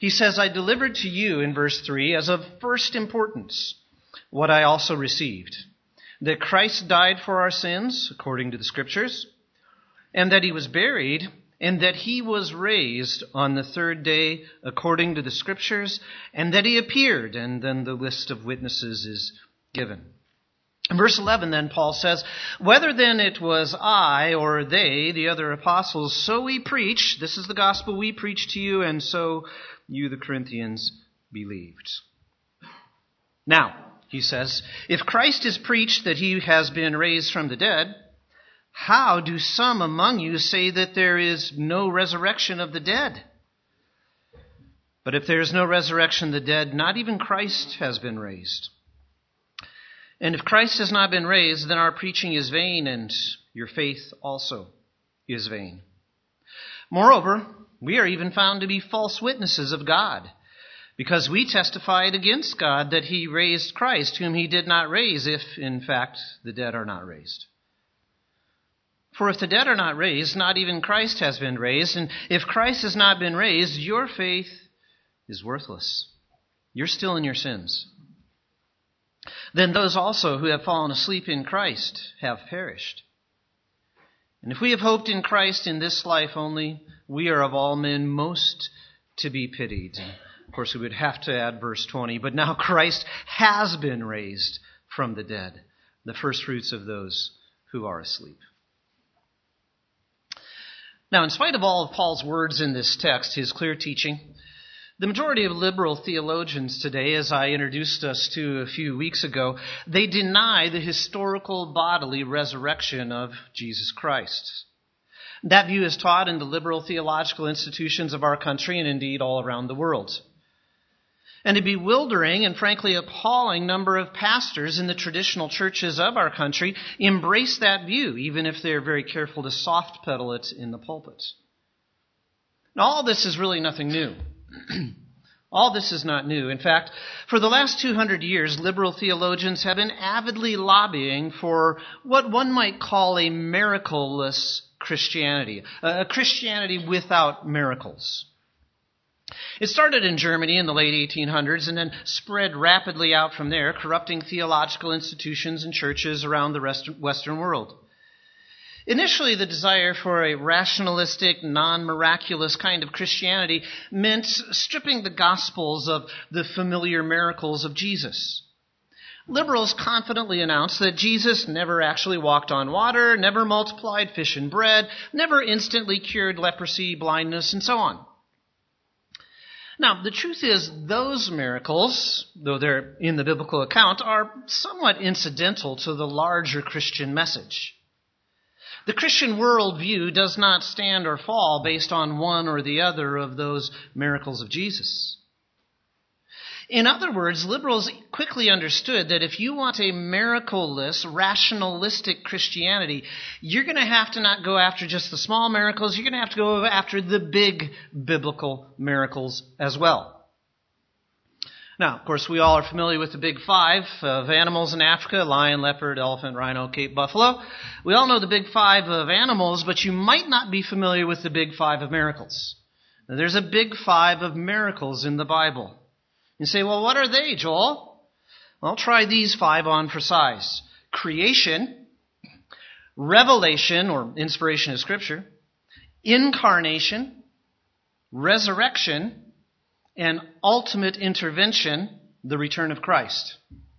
He says, I delivered to you, in verse 3, as of first importance, what I also received, that Christ died for our sins, according to the Scriptures, and that he was buried, and that he was raised on the third day, according to the Scriptures, and that he appeared, and then the list of witnesses is given. In verse 11, then, Paul says, whether then it was I or they, the other apostles, so we preach, this is the gospel we preach to you, and so you, the Corinthians, believed. Now, he says, if Christ is preached that he has been raised from the dead, how do some among you say that there is no resurrection of the dead? But if there is no resurrection of the dead, not even Christ has been raised. And if Christ has not been raised, then our preaching is vain, and your faith also is vain. Moreover, we are even found to be false witnesses of God, because we testified against God that he raised Christ, whom he did not raise, if, in fact, the dead are not raised. For if the dead are not raised, not even Christ has been raised, and if Christ has not been raised, your faith is worthless. You're still in your sins. Then those also who have fallen asleep in Christ have perished. And if we have hoped in Christ in this life only, we are of all men most to be pitied. And of course, we would have to add verse 20, but now Christ has been raised from the dead, the first fruits of those who are asleep. Now, in spite of all of Paul's words in this text, his clear teaching, the majority of liberal theologians today, as I introduced us to a few weeks ago, they deny the historical bodily resurrection of Jesus Christ. That view is taught in the liberal theological institutions of our country and indeed all around the world. And a bewildering and frankly appalling number of pastors in the traditional churches of our country embrace that view, even if they're very careful to soft pedal it in the pulpit. Now, all this is really nothing new. All this is not new. In fact, for the last 200 years, liberal theologians have been avidly lobbying for what one might call a miracleless Christianity, a Christianity without miracles. It started in Germany in the late 1800s and then spread rapidly out from there, corrupting theological institutions and churches around the Western world. Initially, the desire for a rationalistic, non-miraculous kind of Christianity meant stripping the Gospels of the familiar miracles of Jesus. Liberals confidently announced that Jesus never actually walked on water, never multiplied fish and bread, never instantly cured leprosy, blindness, and so on. Now, the truth is, those miracles, though they're in the biblical account, are somewhat incidental to the larger Christian message. The Christian worldview does not stand or fall based on one or the other of those miracles of Jesus. In other words, liberals quickly understood that if you want a miracleless, rationalistic Christianity, you're going to have to not go after just the small miracles, you're going to have to go after the big biblical miracles as well. Now, of course, we all are familiar with the big five of animals in Africa: lion, leopard, elephant, rhino, Cape buffalo. We all know the big five of animals, but you might not be familiar with the big five of miracles. Now, there's a big five of miracles in the Bible. You say, well, what are they, Joel? Well, try these five on for size. Creation, revelation, or inspiration of Scripture, incarnation, resurrection, and ultimate intervention, the return of Christ.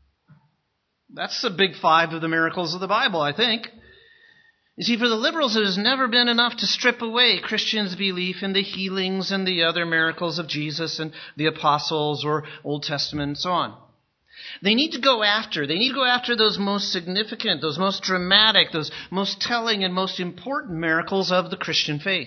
That's the big five of the miracles of the Bible, I think. You see, for the liberals, it has never been enough to strip away Christians' belief in the healings and the other miracles of Jesus and the apostles or Old Testament and so on. They need to go after those most significant, those most dramatic, those most telling and most important miracles of the Christian faith.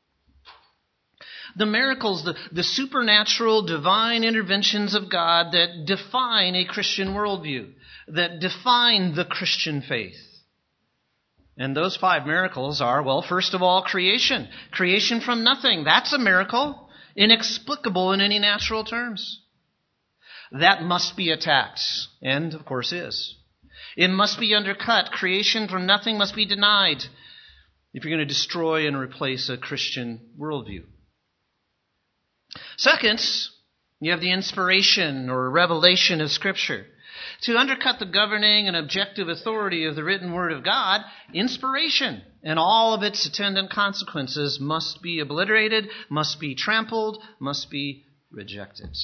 The miracles, the supernatural, divine interventions of God that define a Christian worldview, that define the Christian faith. And those five miracles are, well, first of all, creation. Creation from nothing. That's a miracle, inexplicable in any natural terms. That must be attacked, and of course is. It must be undercut. Creation from nothing must be denied if you're going to destroy and replace a Christian worldview. Second, you have the inspiration or revelation of Scripture. To undercut the governing and objective authority of the written Word of God, inspiration and all of its attendant consequences must be obliterated, must be trampled, must be rejected.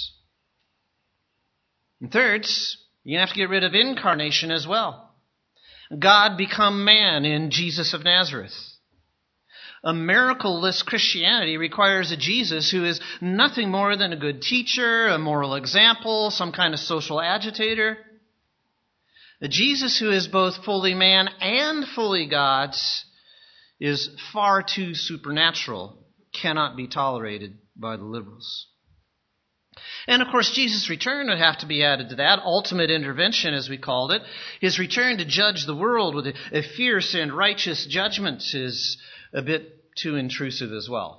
And third, you have to get rid of incarnation as well. God become man in Jesus of Nazareth. A miracle-less Christianity requires a Jesus who is nothing more than a good teacher, a moral example, some kind of social agitator. A Jesus who is both fully man and fully God is far too supernatural, cannot be tolerated by the liberals. And of course, Jesus' return would have to be added to that, ultimate intervention as we called it. His return to judge the world with a fierce and righteous judgment is a bit too intrusive as well.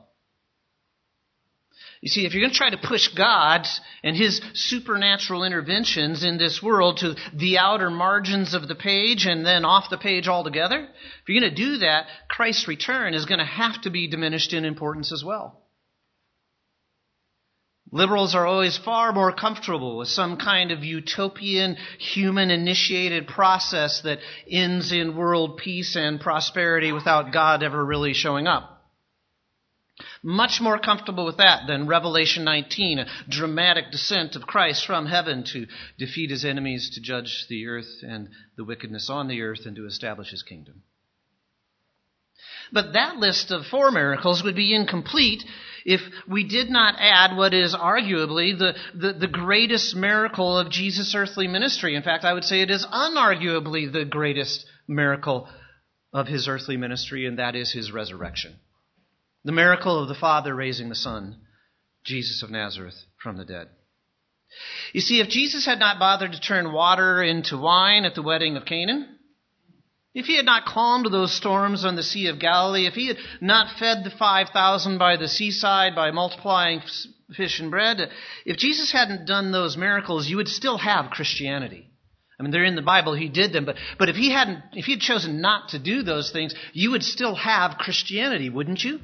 You see, if you're going to try to push God and His supernatural interventions in this world to the outer margins of the page and then off the page altogether, if you're going to do that, Christ's return is going to have to be diminished in importance as well. Liberals are always far more comfortable with some kind of utopian, human-initiated process that ends in world peace and prosperity without God ever really showing up. Much more comfortable with that than Revelation 19, a dramatic descent of Christ from heaven to defeat His enemies, to judge the earth and the wickedness on the earth, and to establish His kingdom. But that list of 4 miracles would be incomplete if we did not add what is arguably the greatest miracle of Jesus' earthly ministry. In fact, I would say it is unarguably the greatest miracle of His earthly ministry, and that is His resurrection. The miracle of the Father raising the Son, Jesus of Nazareth, from the dead. You see, if Jesus had not bothered to turn water into wine at the wedding of Canaan, if He had not calmed those storms on the Sea of Galilee, if He had not fed the 5,000 by the seaside by multiplying fish and bread, if Jesus hadn't done those miracles, you would still have Christianity. I mean, they're in the Bible, He did them, but if He had chosen not to do those things, you would still have Christianity, wouldn't you?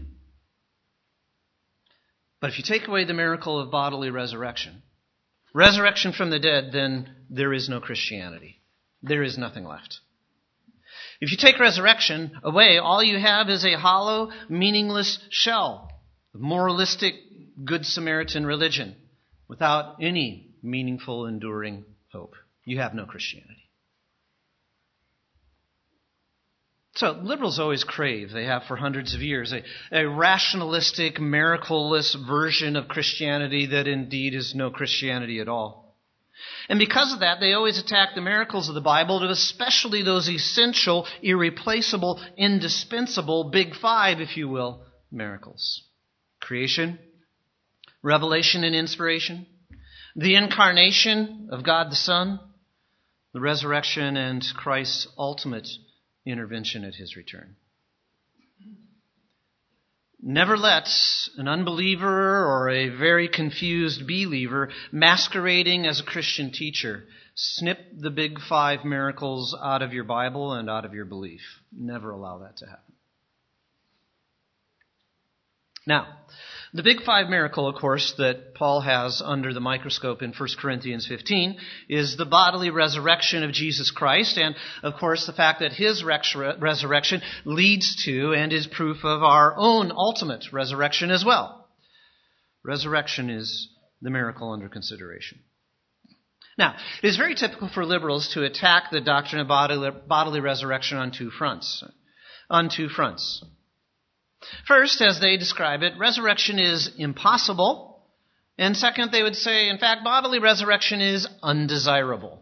But if you take away the miracle of bodily resurrection from the dead, then there is no Christianity. There is nothing left. If you take resurrection away, all you have is a hollow, meaningless shell of moralistic Good Samaritan religion without any meaningful, enduring hope. You have no Christianity. So liberals always crave, they have for hundreds of years, a rationalistic, miracle-less version of Christianity that indeed is no Christianity at all. And because of that, they always attack the miracles of the Bible, especially those essential, irreplaceable, indispensable, big 5, if you will, miracles. Creation, revelation and inspiration, the incarnation of God the Son, the resurrection, and Christ's ultimate intervention at His return. Never let an unbeliever or a very confused believer masquerading as a Christian teacher snip the big 5 miracles out of your Bible and out of your belief. Never allow that to happen. Now, the big 5 miracle, of course, that Paul has under the microscope in 1 Corinthians 15 is the bodily resurrection of Jesus Christ, and, of course, the fact that His resurrection leads to and is proof of our own ultimate resurrection as well. Resurrection is the miracle under consideration. Now, it is very typical for liberals to attack the doctrine of bodily resurrection on two fronts. First, as they describe it, resurrection is impossible. And second, they would say, in fact, bodily resurrection is undesirable.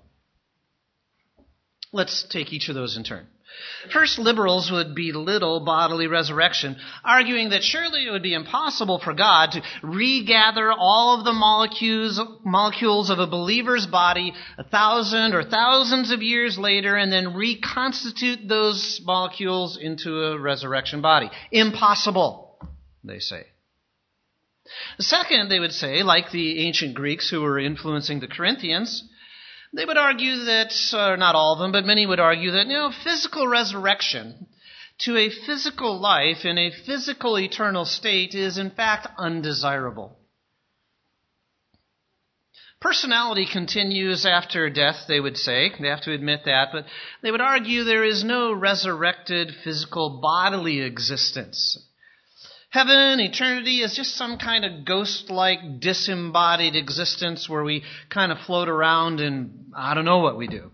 Let's take each of those in turn. First, liberals would belittle bodily resurrection, arguing that surely it would be impossible for God to regather all of the molecules of a believer's body 1,000 or thousands of years later and then reconstitute those molecules into a resurrection body. Impossible, they say. Second, they would say, like the ancient Greeks who were influencing the Corinthians, they would argue that, not all of them, but many would argue that, physical resurrection to a physical life in a physical eternal state is in fact undesirable. Personality continues after death, they would say. They have to admit that. But they would argue there is no resurrected physical bodily existence. Heaven, eternity, is just some kind of ghost-like disembodied existence where we kind of float around and I don't know what we do.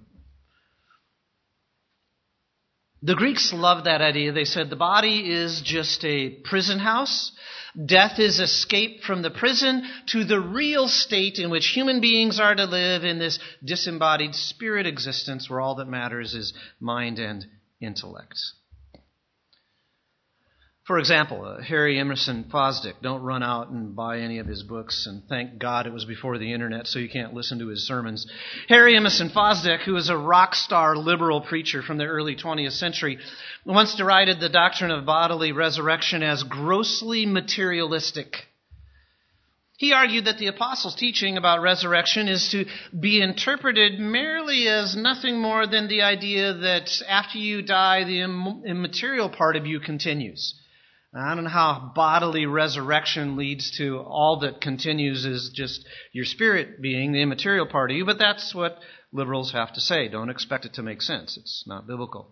The Greeks loved that idea. They said the body is just a prison house. Death is escape from the prison to the real state in which human beings are to live in this disembodied spirit existence where all that matters is mind and intellect. For example, Harry Emerson Fosdick. Don't run out and buy any of his books, and thank God it was before the internet so you can't listen to his sermons. Harry Emerson Fosdick, who was a rock star liberal preacher from the early 20th century, once derided the doctrine of bodily resurrection as grossly materialistic. He argued that the apostles' teaching about resurrection is to be interpreted merely as nothing more than the idea that after you die, the immaterial part of you continues. I don't know how bodily resurrection leads to all that continues is just your spirit being the immaterial part of you, but that's what liberals have to say. Don't expect it to make sense. It's not biblical.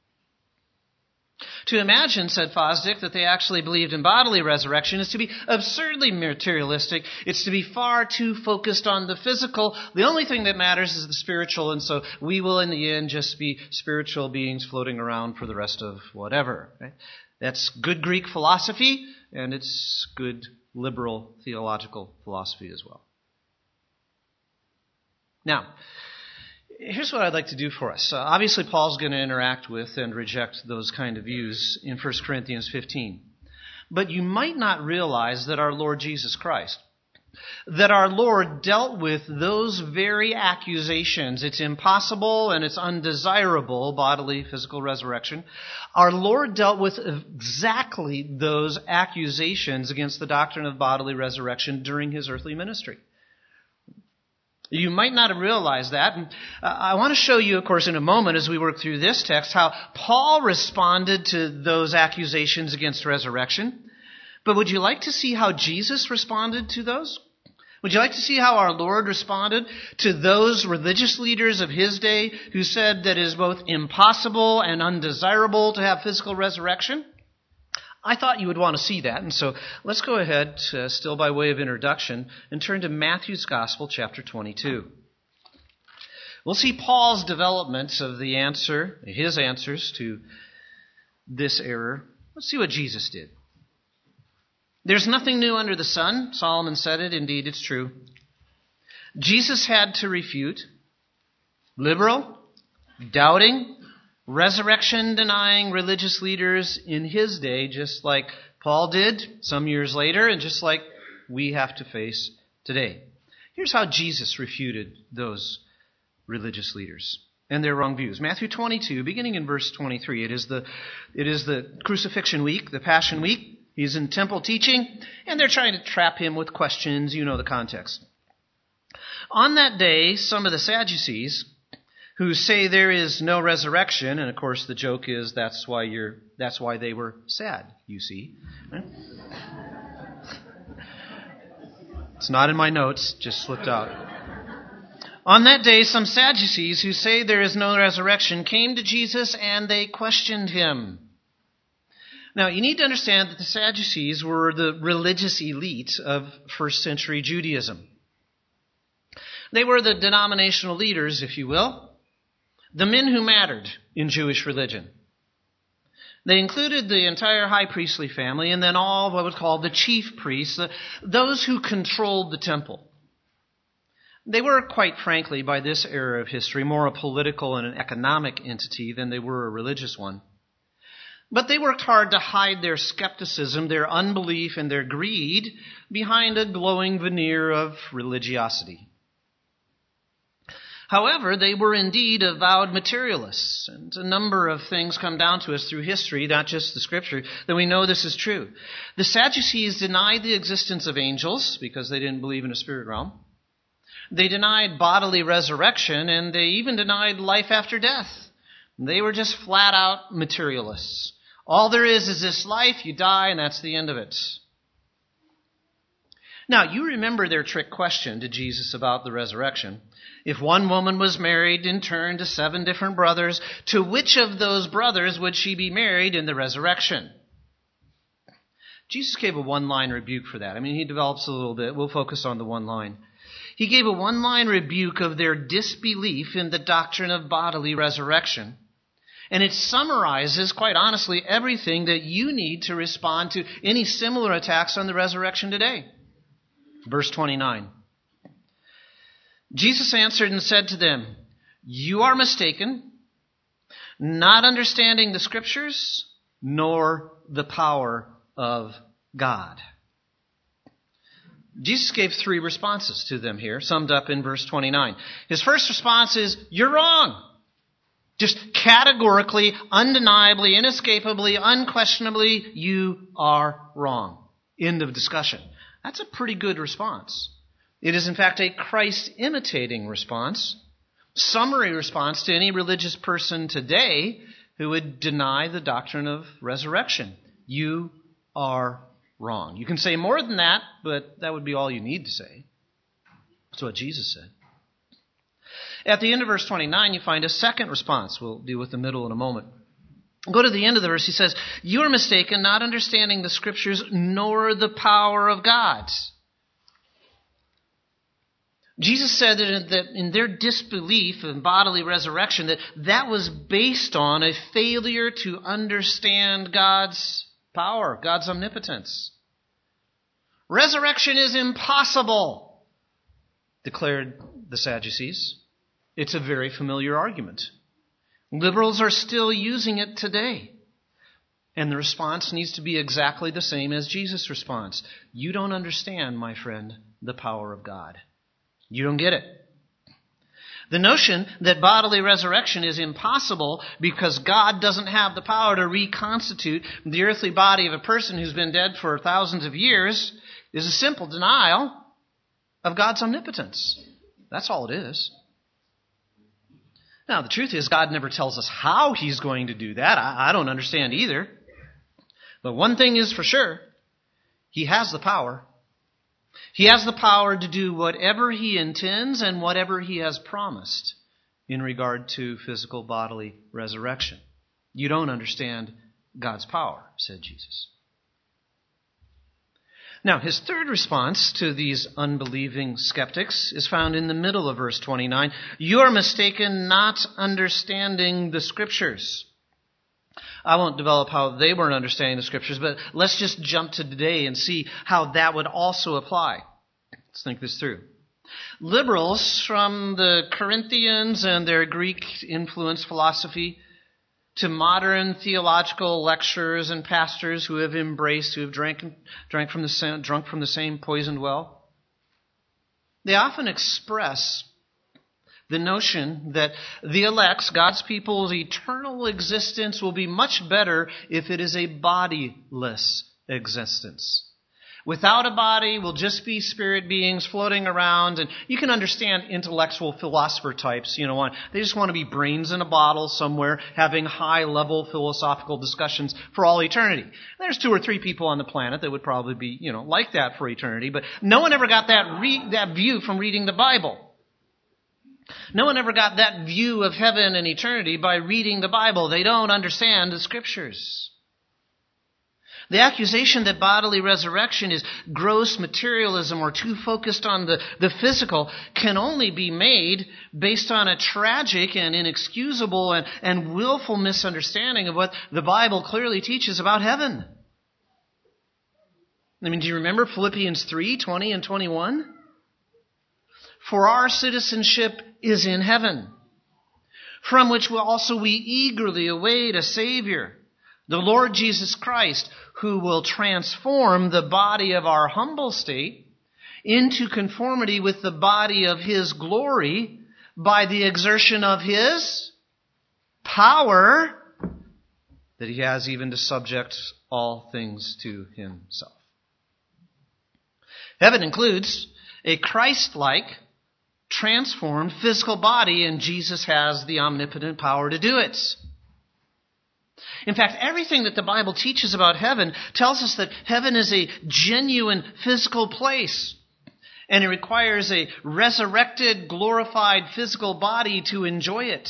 To imagine, said Fosdick, that they actually believed in bodily resurrection is to be absurdly materialistic. It's to be far too focused on the physical. The only thing that matters is the spiritual, and so we will in the end just be spiritual beings floating around for the rest of whatever. Right? That's good Greek philosophy, and it's good liberal theological philosophy as well. Now, here's what I'd like to do for us. Obviously, Paul's going to interact with and reject those kind of views in 1 Corinthians 15. But you might not realize that our Lord Jesus Christ, that our Lord dealt with those very accusations. It's impossible and it's undesirable, bodily, physical resurrection. Our Lord dealt with exactly those accusations against the doctrine of bodily resurrection during his earthly ministry. You might not have realized that. And I want to show you, of course, in a moment as we work through this text, how Paul responded to those accusations against resurrection. But would you like to see how Jesus responded to those? Would you like to see how our Lord responded to those religious leaders of his day who said that it is both impossible and undesirable to have physical resurrection? I thought you would want to see that, and so let's go ahead, still by way of introduction, and turn to Matthew's Gospel, chapter 22. We'll see Paul's development of his answers to this error. Let's see what Jesus did. There's nothing new under the sun. Solomon said it. Indeed, it's true. Jesus had to refute liberal, doubting, resurrection-denying religious leaders in his day, just like Paul did some years later, and just like we have to face today. Here's how Jesus refuted those religious leaders and their wrong views. Matthew 22, beginning in verse 23. It is the crucifixion week, the Passion Week. He's in temple teaching, and they're trying to trap him with questions. You know the context. On that day, some of the Sadducees, who say there is no resurrection, and of course the joke is that's why they were sad, you see. Right? It's not in my notes, just slipped out. On that day, some Sadducees who say there is no resurrection came to Jesus and they questioned him. Now, you need to understand that the Sadducees were the religious elite of first century Judaism. They were the denominational leaders, if you will, the men who mattered in Jewish religion. They included the entire high priestly family and then all what was called the chief priests, those who controlled the temple. They were, quite frankly, by this era of history, more a political and an economic entity than they were a religious one. But they worked hard to hide their skepticism, their unbelief, and their greed behind a glowing veneer of religiosity. However, they were indeed avowed materialists, and a number of things come down to us through history, not just the Scripture, that we know this is true. The Sadducees denied the existence of angels because they didn't believe in a spirit realm. They denied bodily resurrection, and they even denied life after death. They were just flat out materialists. All there is this life, you die, and that's the end of it. Now, you remember their trick question to Jesus about the resurrection. If one woman was married in turn to 7 different brothers, to which of those brothers would she be married in the resurrection? Jesus gave a one-line rebuke for that. I mean, he develops a little bit. We'll focus on the one line. He gave a one-line rebuke of their disbelief in the doctrine of bodily resurrection. And it summarizes, quite honestly, everything that you need to respond to any similar attacks on the resurrection today. Verse 29. Jesus answered and said to them, "You are mistaken, not understanding the Scriptures, nor the power of God." Jesus gave 3 responses to them here, summed up in verse 29. His first response is, "You're wrong." Just categorically, undeniably, inescapably, unquestionably, you are wrong. End of discussion. That's a pretty good response. It is, in fact, a Christ-imitating response, summary response to any religious person today who would deny the doctrine of resurrection. You are wrong. You can say more than that, but that would be all you need to say. That's what Jesus said. At the end of verse 29, you find a second response. We'll deal with the middle in a moment. Go to the end of the verse. He says, "You are mistaken, not understanding the Scriptures, nor the power of God." Jesus said that in their disbelief in bodily resurrection, that was based on a failure to understand God's power, God's omnipotence. Resurrection is impossible, declared the Sadducees. It's a very familiar argument. Liberals are still using it today. And the response needs to be exactly the same as Jesus' response. You don't understand, my friend, the power of God. You don't get it. The notion that bodily resurrection is impossible because God doesn't have the power to reconstitute the earthly body of a person who's been dead for thousands of years is a simple denial of God's omnipotence. That's all it is. Now, the truth is, God never tells us how He's going to do that. I don't understand either. But one thing is for sure, He has the power. He has the power to do whatever He intends and whatever He has promised in regard to physical bodily resurrection. You don't understand God's power, said Jesus. Now, his third response to these unbelieving skeptics is found in the middle of verse 29. You are mistaken, not understanding the Scriptures. I won't develop how they weren't understanding the Scriptures, but let's just jump to today and see how that would also apply. Let's think this through. Liberals from the Corinthians and their Greek-influenced philosophy to modern theological lecturers and pastors who have drunk from the same poisoned well, they often express the notion that the elect's, God's people's eternal existence will be much better if it is a bodiless existence. Without a body, we'll just be spirit beings floating around. And you can understand intellectual philosopher types, they just want to be brains in a bottle somewhere having high-level philosophical discussions for all eternity. There's 2 or 3 people on the planet that would probably be, like that for eternity. But no one ever got that view from reading the Bible. No one ever got that view of heaven and eternity by reading the Bible. They don't understand the Scriptures. The accusation that bodily resurrection is gross materialism or too focused on the physical can only be made based on a tragic and inexcusable and willful misunderstanding of what the Bible clearly teaches about heaven. Do you remember Philippians 3:20 and 21? For our citizenship is in heaven, from which also we eagerly await a Savior, the Lord Jesus Christ, who will transform the body of our humble state into conformity with the body of His glory by the exertion of His power that He has even to subject all things to Himself. Heaven includes a Christ-like, transformed physical body, and Jesus has the omnipotent power to do it. In fact, everything that the Bible teaches about heaven tells us that heaven is a genuine physical place. And it requires a resurrected, glorified physical body to enjoy it.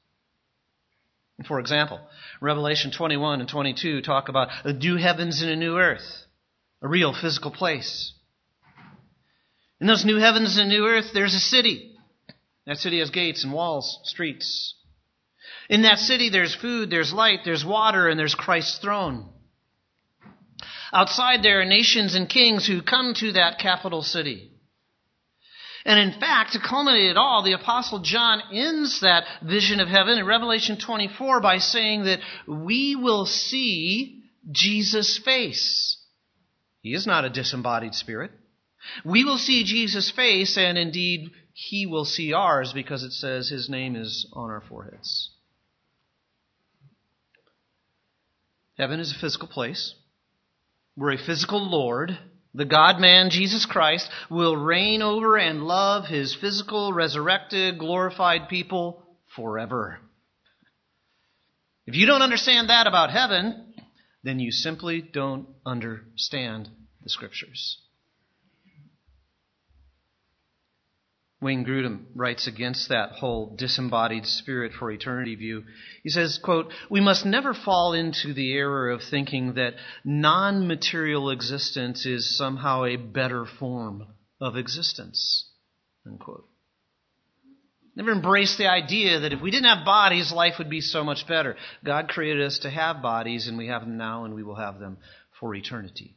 For example, Revelation 21 and 22 talk about a new heavens and a new earth, a real physical place. In those new heavens and new earth, there's a city. That city has gates and walls, streets. In that city, there's food, there's light, there's water, and there's Christ's throne. Outside, there are nations and kings who come to that capital city. And in fact, to culminate it all, the Apostle John ends that vision of heaven in Revelation 24 by saying that we will see Jesus' face. He is not a disembodied spirit. We will see Jesus' face, and indeed, he will see ours because it says his name is on our foreheads. Heaven is a physical place where a physical Lord, the God-man, Jesus Christ, will reign over and love his physical, resurrected, glorified people forever. If you don't understand that about heaven, then you simply don't understand the Scriptures. Wayne Grudem writes against that whole disembodied spirit for eternity view. He says, quote, "We must never fall into the error of thinking that non-material existence is somehow a better form of existence." Unquote. Never embrace the idea that if we didn't have bodies, life would be so much better. God created us to have bodies, and we have them now, and we will have them for eternity.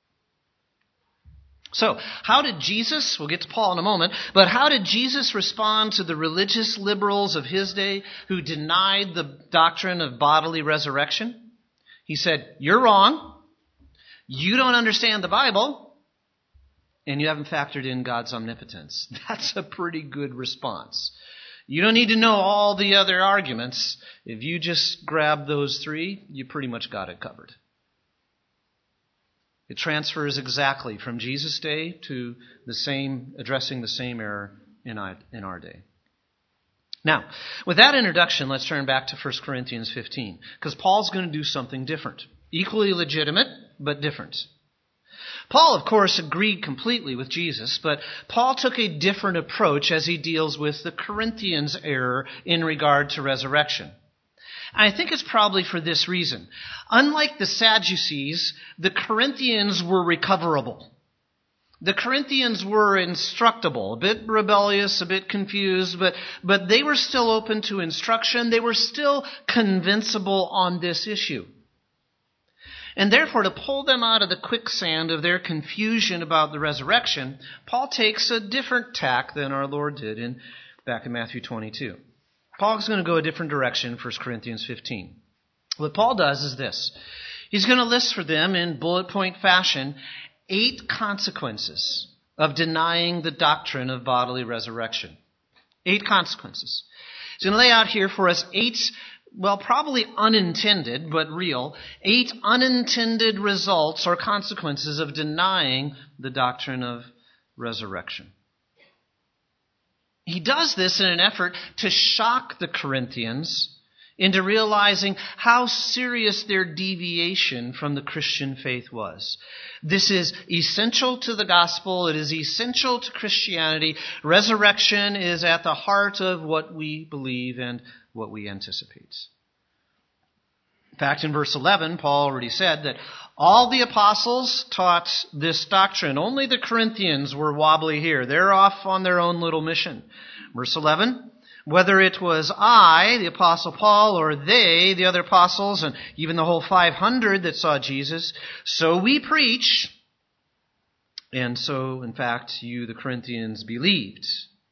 So, how did Jesus, we'll get to Paul in a moment, but how did Jesus respond to the religious liberals of his day who denied the doctrine of bodily resurrection? He said, "You're wrong, you don't understand the Bible, and you haven't factored in God's omnipotence." That's a pretty good response. You don't need to know all the other arguments. If you just grab those three, you pretty much got it covered. It transfers exactly from Jesus' day to addressing the same error in our day. Now, with that introduction, let's turn back to 1 Corinthians 15, because Paul's going to do something different. Equally legitimate, but different. Paul, of course, agreed completely with Jesus, but Paul took a different approach as he deals with the Corinthians' error in regard to resurrection. And I think it's probably for this reason. Unlike the Sadducees, the Corinthians were recoverable. The Corinthians were instructable, a bit rebellious, a bit confused, but they were still open to instruction. They were still convincible on this issue. And therefore, to pull them out of the quicksand of their confusion about the resurrection, Paul takes a different tack than our Lord did back in Matthew 22. Paul's going to go a different direction in 1 Corinthians 15. What Paul does is this. He's going to list for them in bullet point fashion 8 consequences of denying the doctrine of bodily resurrection. 8 consequences. He's going to lay out here for us 8, probably unintended, but real, 8 unintended results or consequences of denying the doctrine of resurrection. He does this in an effort to shock the Corinthians into realizing how serious their deviation from the Christian faith was. This is essential to the gospel. It is essential to Christianity. Resurrection is at the heart of what we believe and what we anticipate. In fact, in verse 11, Paul already said that all the apostles taught this doctrine. Only the Corinthians were wobbly here. They're off on their own little mission. Verse 11, whether it was I, the apostle Paul, or they, the other apostles, and even the whole 500 that saw Jesus, so we preach, and so, in fact, you, the Corinthians, believed.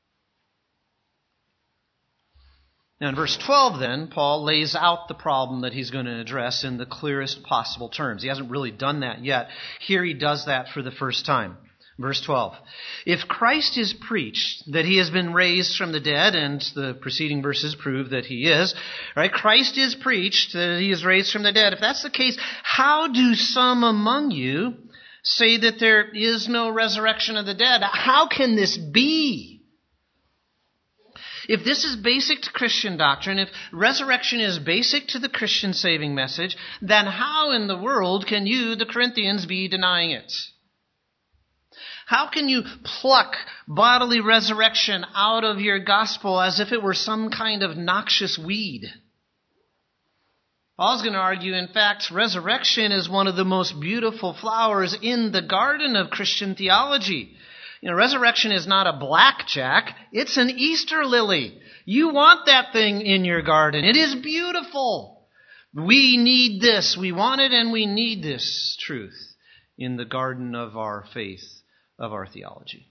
Now in verse 12 then, Paul lays out the problem that he's going to address in the clearest possible terms. He hasn't really done that yet. Here he does that for the first time. Verse 12. If Christ is preached that he has been raised from the dead, and the preceding verses prove that he is, right? Christ is preached that he is raised from the dead. If that's the case, how do some among you say that there is no resurrection of the dead? How can this be? If this is basic to Christian doctrine, if resurrection is basic to the Christian saving message, then how in the world can you, the Corinthians, be denying it? How can you pluck bodily resurrection out of your gospel as if it were some kind of noxious weed? Paul's going to argue, in fact, resurrection is one of the most beautiful flowers in the garden of Christian theology. Resurrection is not a blackjack. It's an Easter lily. You want that thing in your garden. It is beautiful. We need this. We want it and we need this truth in the garden of our faith, of our theology.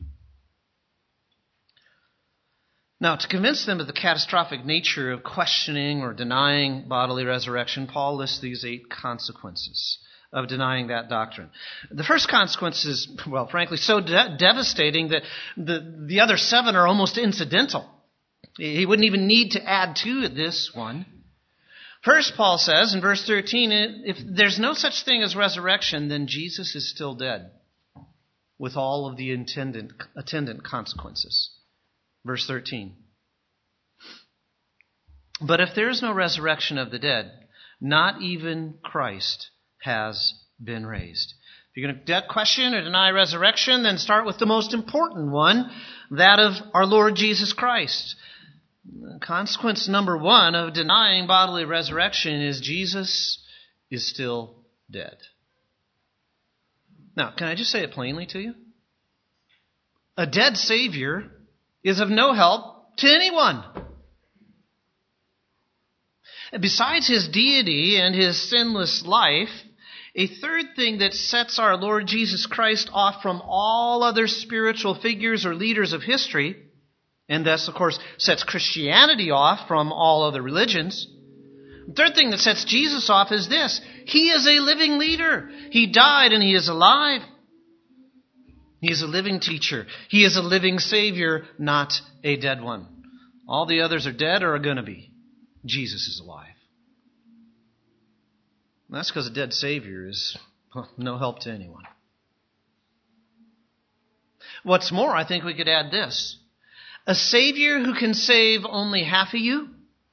Now, to convince them of the catastrophic nature of questioning or denying bodily resurrection, Paul lists these 8 consequences of denying that doctrine. The first consequence is, well, frankly, so devastating that the other 7 are almost incidental. He wouldn't even need to add to this one. First, Paul says in verse 13, if there's no such thing as resurrection, then Jesus is still dead, with all of the attendant consequences. Verse 13. But if there is no resurrection of the dead, not even Christ has been raised. If you're going to question or deny resurrection, then start with the most important one, that of our Lord Jesus Christ. Consequence number 1 of denying bodily resurrection is Jesus is still dead. Now, can I just say it plainly to you? A dead Savior is of no help to anyone. Besides his deity and his sinless life, a third thing that sets our Lord Jesus Christ off from all other spiritual figures or leaders of history, and thus, of course, sets Christianity off from all other religions. The third thing that sets Jesus off is this: he is a living leader. He died and he is alive. He is a living teacher. He is a living Savior, not a dead one. All the others are dead or are going to be. Jesus is alive. And that's because a dead Savior is no help to anyone. What's more, I think we could add this: a Savior who can save only half of you,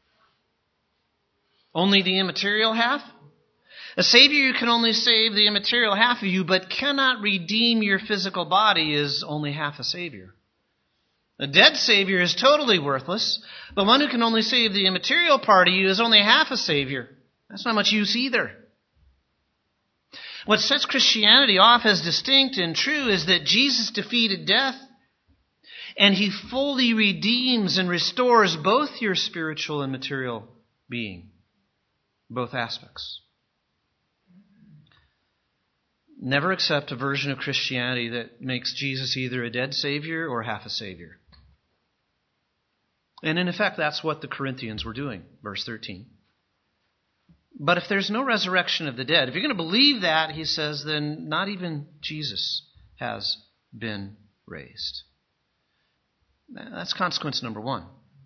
only the immaterial half. A Savior who can only save the immaterial half of you but cannot redeem your physical body is only half a Savior. A dead Savior is totally worthless, but one who can only save the immaterial part of you is only half a Savior. That's not much use either. What sets Christianity off as distinct and true is that Jesus defeated death, and he fully redeems and restores both your spiritual and material being, both aspects. Never accept a version of Christianity that makes Jesus either a dead Savior or half a Savior. And in effect, that's what the Corinthians were doing. Verse 13. But if there's no resurrection of the dead, if you're going to believe that, he says, then not even Jesus has been raised. That's consequence number 1.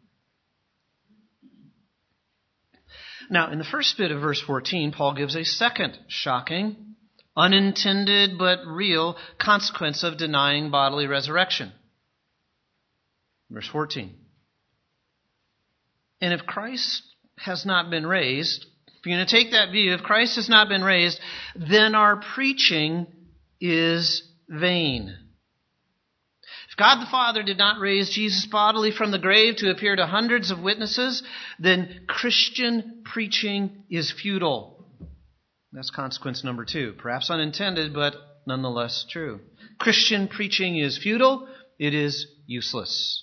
Now, in the first bit of verse 14, Paul gives a second shocking, unintended but real consequence of denying bodily resurrection. Verse 14. And if Christ has not been raised, if you're going to take that view, if Christ has not been raised, then our preaching is vain. If God the Father did not raise Jesus bodily from the grave to appear to hundreds of witnesses, then Christian preaching is futile. That's consequence number 2. Perhaps unintended, but nonetheless true. Christian preaching is futile. It is useless.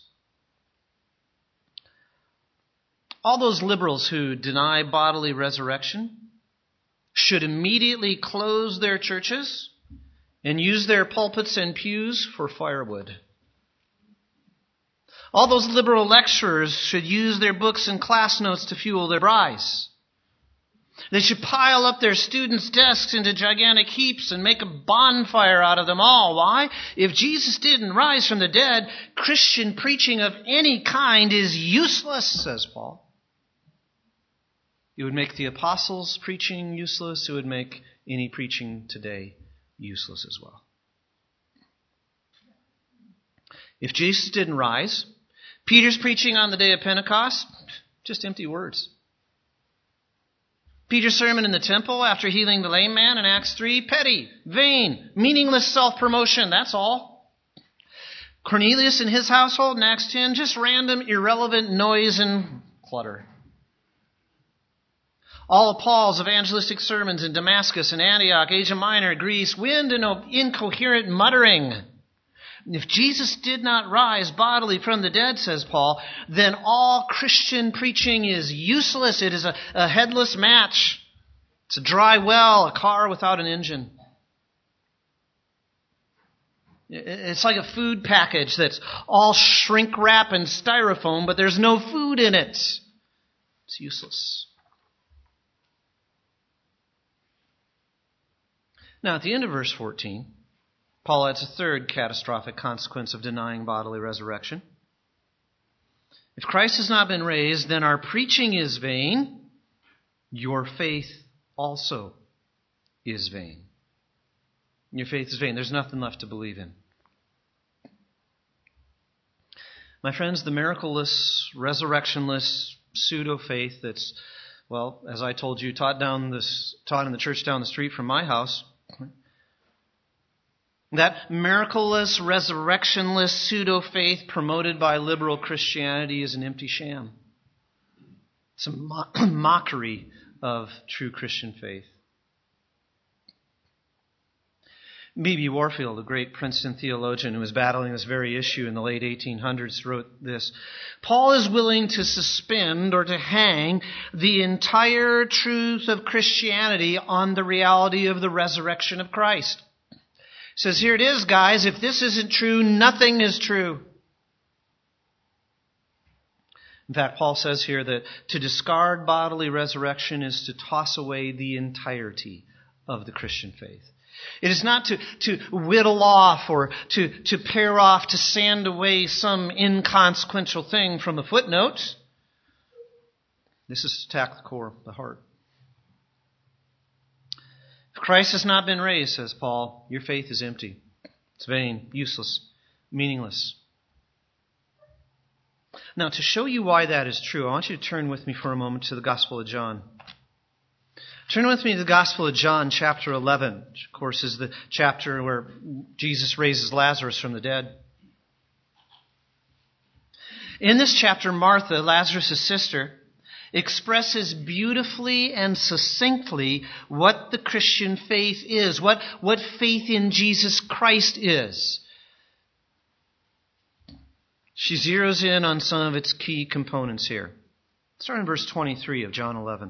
All those liberals who deny bodily resurrection should immediately close their churches and use their pulpits and pews for firewood. All those liberal lecturers should use their books and class notes to fuel their braais. They should pile up their students' desks into gigantic heaps and make a bonfire out of them all. Why? If Jesus didn't rise from the dead, Christian preaching of any kind is useless, says Paul. It would make the apostles' preaching useless. It would make any preaching today useless as well. If Jesus didn't rise, Peter's preaching on the day of Pentecost, just empty words. Peter's sermon in the temple after healing the lame man in Acts 3, petty, vain, meaningless self-promotion, that's all. Cornelius and his household in Acts 10, just random, irrelevant noise and clutter. All of Paul's evangelistic sermons in Damascus and Antioch, Asia Minor, Greece, wind and incoherent muttering. If Jesus did not rise bodily from the dead, says Paul, then all Christian preaching is useless. It is a headless match. It's a dry well, a car without an engine. It's like a food package that's all shrink wrap and styrofoam, but there's no food in it. It's useless. Now, at the end of verse 14, Paul adds a third catastrophic consequence of denying bodily resurrection. If Christ has not been raised, then our preaching is vain. Your faith also is vain. Your faith is vain. There's nothing left to believe in. My friends, the miracleless, resurrectionless pseudo-faith that's, well, as I told you, taught in the church down the street from my house, that miraculous, resurrectionless pseudo-faith promoted by liberal Christianity is an empty sham. It's a mockery of true Christian faith. B.B. Warfield, a great Princeton theologian who was battling this very issue in the late 1800s, wrote this: Paul is willing to suspend or to hang the entire truth of Christianity on the reality of the resurrection of Christ. He says, here it is, guys. If this isn't true, nothing is true. In fact, Paul says here that to discard bodily resurrection is to toss away the entirety of the Christian faith. It is not to whittle off or to pare off, to sand away some inconsequential thing from a footnote. This is to attack the core, the heart. If Christ has not been raised, says Paul, your faith is empty. It's vain, useless, meaningless. Now, to show you why that is true, I want you to turn with me for a moment to the Gospel of John. Turn with me to the Gospel of John, chapter 11, which, of course, is the chapter where Jesus raises Lazarus from the dead. In this chapter, Martha, Lazarus' sister, expresses beautifully and succinctly what the Christian faith is, what faith in Jesus Christ is. She zeroes in on some of its key components here. Start in verse 23 of John 11.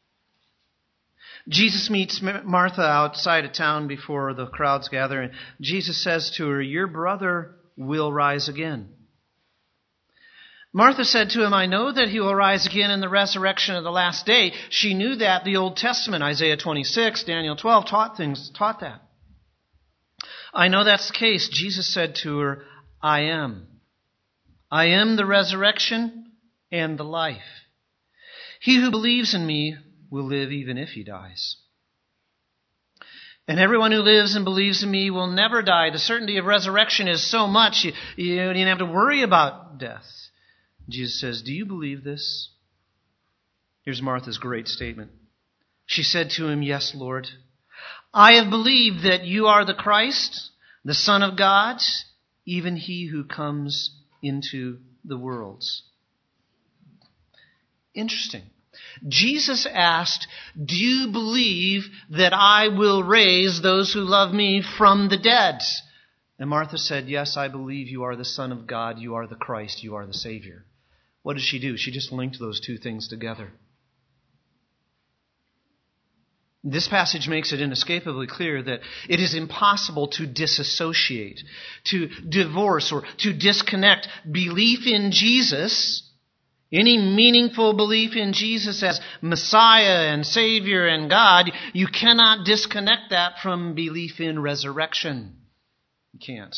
Jesus meets Martha outside of town before the crowds gather, and Jesus says to her, your brother will rise again. Martha said to him, I know that he will rise again in the resurrection of the last day. She knew that the Old Testament, Isaiah 26, Daniel 12, taught that. I know that's the case. Jesus said to her, I am. I am the resurrection and the life. He who believes in me will live even if he dies. And everyone who lives and believes in me will never die. The certainty of resurrection is so much you don't even have to worry about death. Jesus says, do you believe this? Here's Martha's great statement. She said to him, yes, Lord. I have believed that you are the Christ, the Son of God, even he who comes into the world. Interesting. Jesus asked, do you believe that I will raise those who love me from the dead? And Martha said, yes, I believe you are the Son of God, you are the Christ, you are the Savior. What did she do? She just linked those two things together. This passage makes it inescapably clear that it is impossible to disassociate, to divorce, or to disconnect belief in Jesus, any meaningful belief in Jesus as Messiah and Savior and God. You cannot disconnect that from belief in resurrection. You can't.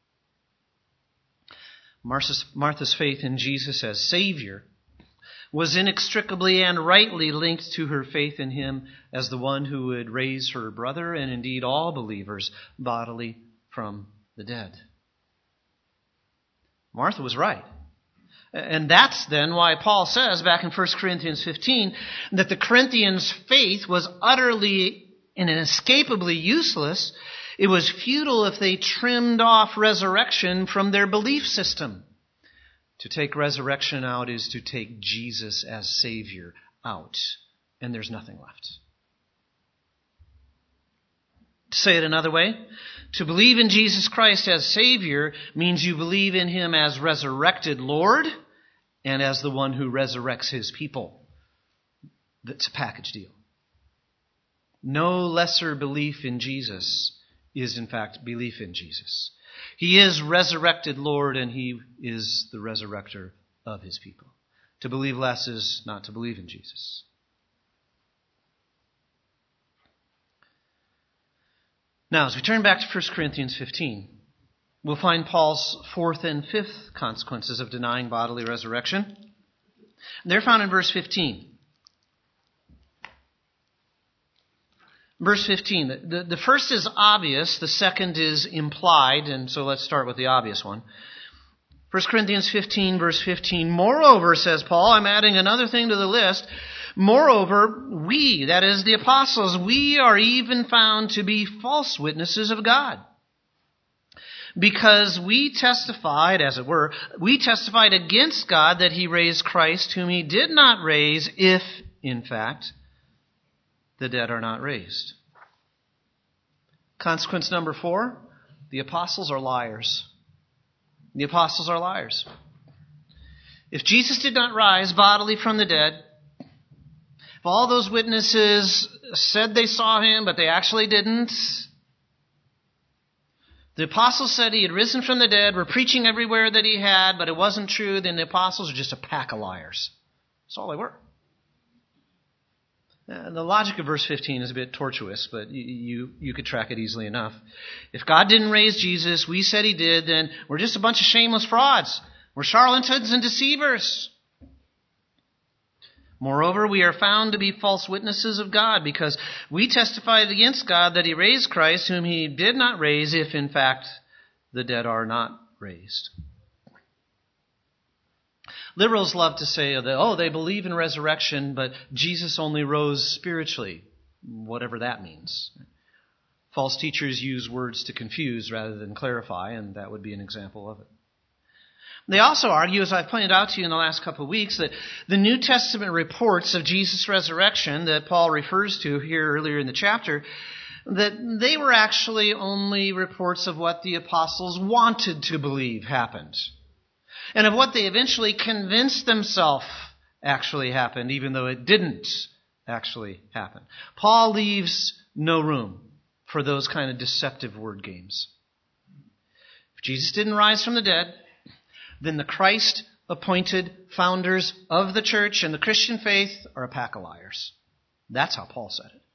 Martha's faith in Jesus as Savior was inextricably and rightly linked to her faith in him as the one who would raise her brother and indeed all believers bodily from the dead. Martha was right. And that's then why Paul says back in 1 Corinthians 15 that the Corinthians' faith was utterly and inescapably useless. It was futile if they trimmed off resurrection from their belief system. To take resurrection out is to take Jesus as Savior out, and there's nothing left. To say it another way, to believe in Jesus Christ as Savior means you believe in Him as resurrected Lord and as the one who resurrects His people. That's a package deal. No lesser belief in Jesus is in fact belief in Jesus. He is resurrected Lord and He is the resurrector of His people. To believe less is not to believe in Jesus. Now, as we turn back to 1 Corinthians 15, we'll find Paul's fourth and fifth consequences of denying bodily resurrection. They're found in verse 15. Verse 15. The first is obvious, the second is implied, and so let's start with the obvious one. 1 Corinthians 15, verse 15. Moreover, says Paul, I'm adding another thing to the list. Moreover, we, that is the apostles, we are even found to be false witnesses of God. Because we testified, as it were, we testified against God that He raised Christ, whom He did not raise, if, in fact, the dead are not raised. Consequence number 4, the apostles are liars. The apostles are liars. If Jesus did not rise bodily from the dead, if all those witnesses said they saw Him, but they actually didn't, the apostles said He had risen from the dead, were preaching everywhere that He had, but it wasn't true, then the apostles are just a pack of liars. That's all they were. The logic of verse 15 is a bit tortuous, but you could track it easily enough. If God didn't raise Jesus, we said He did, then we're just a bunch of shameless frauds. We're charlatans and deceivers. Moreover, we are found to be false witnesses of God, because we testified against God that He raised Christ, whom He did not raise, if in fact the dead are not raised. Liberals love to say that, they believe in resurrection, but Jesus only rose spiritually, whatever that means. False teachers use words to confuse rather than clarify, and that would be an example of it. They also argue, as I've pointed out to you in the last couple of weeks, that the New Testament reports of Jesus' resurrection that Paul refers to here earlier in the chapter, that they were actually only reports of what the apostles wanted to believe happened, and of what they eventually convinced themselves actually happened, even though it didn't actually happen. Paul leaves no room for those kind of deceptive word games. If Jesus didn't rise from the dead, then the Christ-appointed founders of the church and the Christian faith are a pack of liars. That's how Paul said it.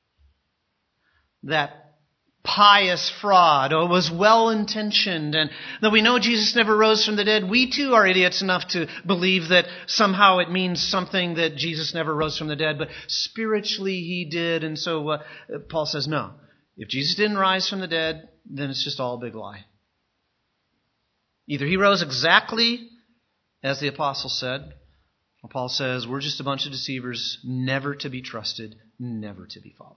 That pious fraud was well-intentioned, and though we know Jesus never rose from the dead, we too are idiots enough to believe that somehow it means something that Jesus never rose from the dead, but spiritually He did, and so Paul says, no. If Jesus didn't rise from the dead, then it's just all a big lie. Either He rose exactly as the apostles said, or Paul says, we're just a bunch of deceivers, never to be trusted, never to be followed.